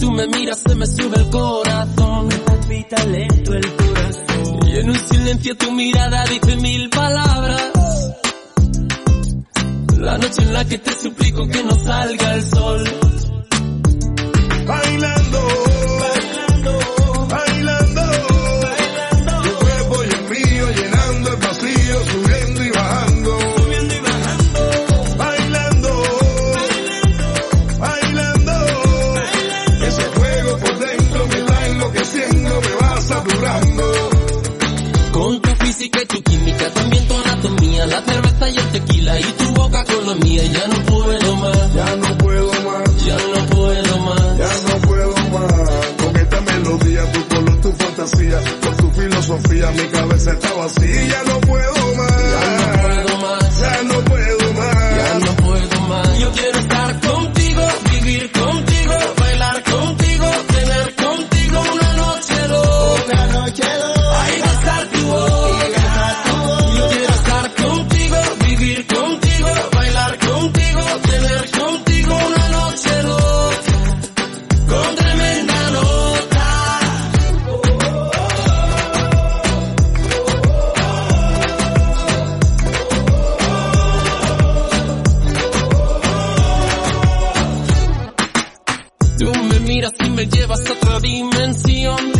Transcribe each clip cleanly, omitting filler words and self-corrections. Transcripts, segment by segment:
tú me miras se me sube el corazón. Me palpita lento el corazón. Y en un silencio tu mirada dice 1000 palabras. La noche en la que te suplico que no salga el sol. Bailando, bailando, bailando, bailando. Tu cuerpo y el mío llenando el vacío, subiendo y bajando, Subiendo y bajando. bailando, bailando, bailando. Ese fuego por dentro me está enloqueciendo, me va saturando. Con tu física y tu química, también tu anatomía, la cerveza y el tequila y tu boca con la mía. Ya no puedo más, Ya no puedo más, ya no puedo más. ya no puedo más. Con esta melodía, tu color, tu fantasía, con tu filosofía, mi cabeza está vacía. Ya no puedo más, Ya no puedo más, ya no puedo más. ya no puedo más. Yo quiero estar contigo, vivir contigo, bailar contigo, tener contigo una noche loca. Una noche loca. Ay, besar tu boca. Yo quiero estar contigo, vivir contigo, bailar contigo, tener contigo una noche loca, con tremenda nota. Tú me miras y me llevas a otra dimensión.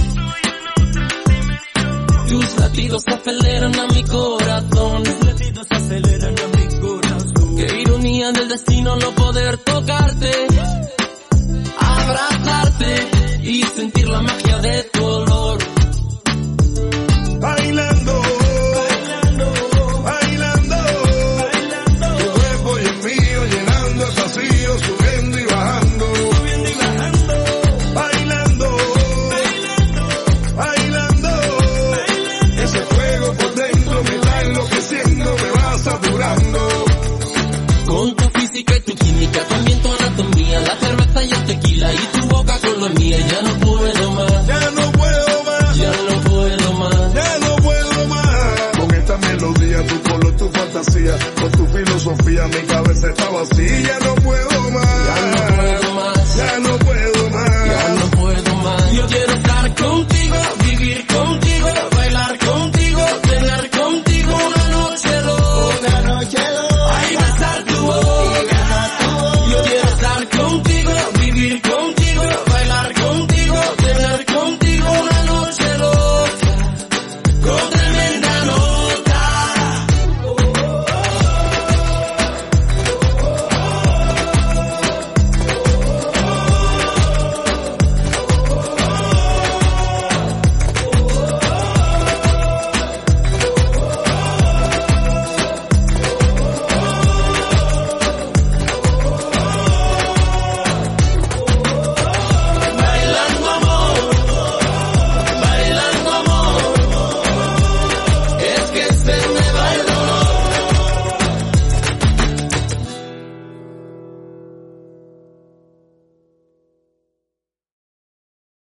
Tus latidos aceleran a mi corazón. Tus latidos aceleran a mi corazón. Qué ironía del destino no poder tocarte, abrazarte y sentir la magia de